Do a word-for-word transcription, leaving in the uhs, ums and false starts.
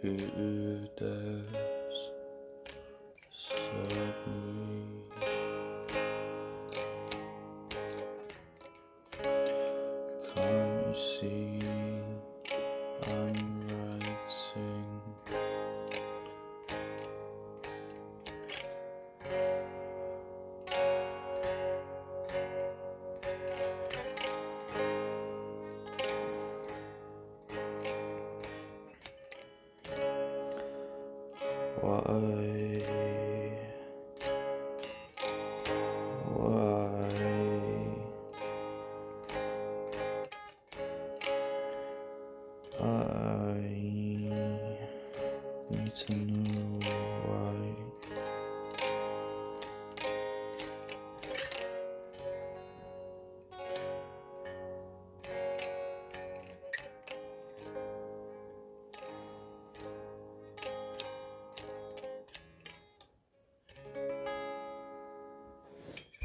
Who dares stop me? Can't you see I'm writing? Why? Why? I need to know